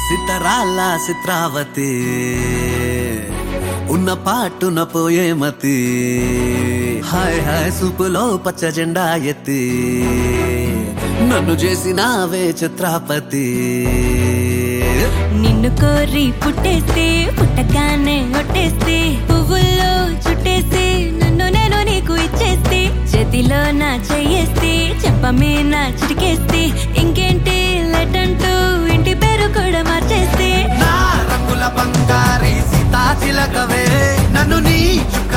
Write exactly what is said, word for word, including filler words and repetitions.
సితరాల చిత్రావతి ఉన్న పాటున పోయేమతి hi hi సూపులో పచ్చ జెండా ఎత్తి నన్ను చేసినావే చిత్రాపతి నిన్ను కోరి పుట్టేస్తే పుట్టగానే ఒట్టేస్తే పువ్వుల్లో చుట్టేస్తే నన్ను నేను నీకు ఇచ్చేస్తే చేతిలో నా చెయ్యేస్తే చెప్పమే నా చిటికేస్తే ఇంకేంటి లెటంటూ ఇంటి పేరు కూడా మార్చేస్తే నా రంగుల బంగారి సీతా చిలకవే నన్ను నీ చుక్క